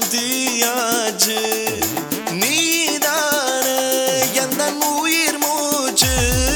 நெஞ்சம் தீயாச்சு நீதானே எந்தன் உயிர் மூச்சு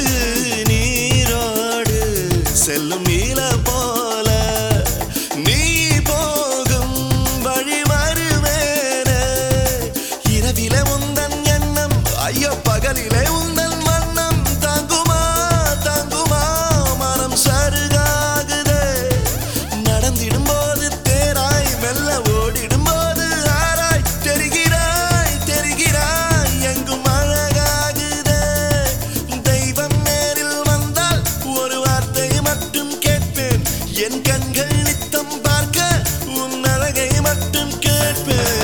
நீரோடு செல்லும் நீல போல நீ போகும் வழி வருவேனே இரவிலே உந்தன் எண்ணம் ஐயோ பகலிலே உந்தன் வண்ணம் தாங்குமா தாங்குமா மனம் சருகாகுதே நடந்திடும் போது தேராய் மெல்ல ஓடிடும் போது ஆராய் தெரிகிறாய் தெரிகிறாய் எங்கும் அழகாகுதே தெய்வம் நேரில் வந்தால் ஒரு வார்த்தை மட்டும் கேட்பேன் என் கண்கள் நித்தம் பார்க்க உன் அழகை மட்டும் கேட்பேன்